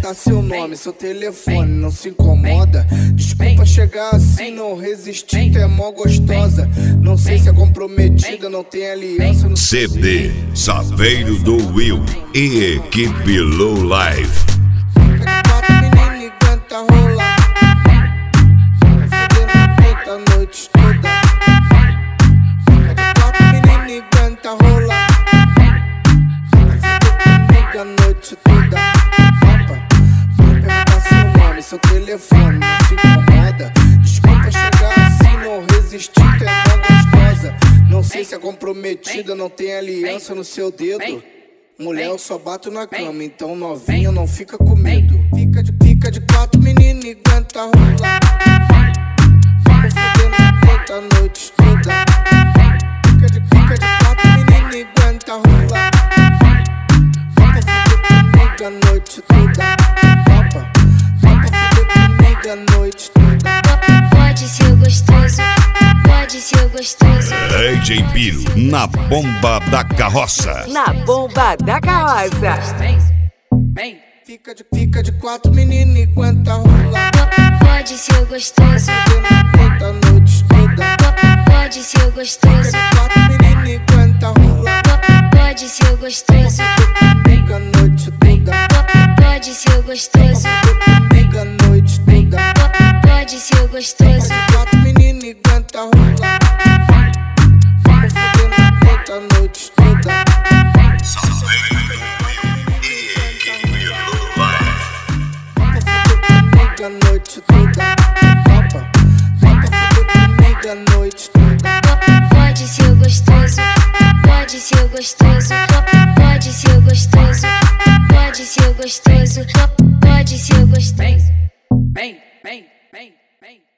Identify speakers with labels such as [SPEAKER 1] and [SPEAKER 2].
[SPEAKER 1] perguntar seu nome, seu telefone, não se incomoda. Desculpa chegar assim, não resisti, tu é mó gostosa. Não sei se é comprometida, não tem aliança no
[SPEAKER 2] CD Saveiro do Will e equipe Low Life.
[SPEAKER 1] Fica de quatro, menina, e aguenta rolar. Fudendo a puta a noite toda. Fica de quatro, menina, e aguenta rolar. Fica a noite toda. Vou perguntar seu nome, seu telefone, não se incomoda. Desculpa chegar assim, não resisti, tu é mó gostosa. Não sei se é comprometida, não tem aliança no seu dedo. Mulher, eu só bato na cama, então novinha não fica com medo. Fica de quatro, menina, e aguenta rolar. Vamos fudendo a puta a noite toda. Fica de quatro, menina, e aguenta rolar. Vamos fuder comigo a noite toda. Vamos fuder comigo a noite toda.
[SPEAKER 3] Pode ser gostoso, pode ser gostoso.
[SPEAKER 2] DJ Biro na bomba da carroça.
[SPEAKER 4] Na bomba da carroça.
[SPEAKER 1] Fica de quatro, menina, e aguenta rolar.
[SPEAKER 3] Pode ser gostoso,
[SPEAKER 1] Fudendo a puta a noite toda.
[SPEAKER 3] pode ser gostoso,
[SPEAKER 1] Fica de quatro, menina, e aguenta rolar.
[SPEAKER 3] pode ser gostoso,
[SPEAKER 1] Comigo a noite toda.
[SPEAKER 3] pode ser gostoso,
[SPEAKER 1] Comigo a noite toda.
[SPEAKER 3] pode ser gostoso,
[SPEAKER 1] Quatro, menina, e aguenta rolar. Vamos fudendo a puta a noite toda. Vamos fuder comigo a noite toda. Vamos fuder comigo a noite toda.
[SPEAKER 3] pode ser gostoso, pode ser gostoso, pode ser gostoso, pode ser gostoso, pode ser gostoso.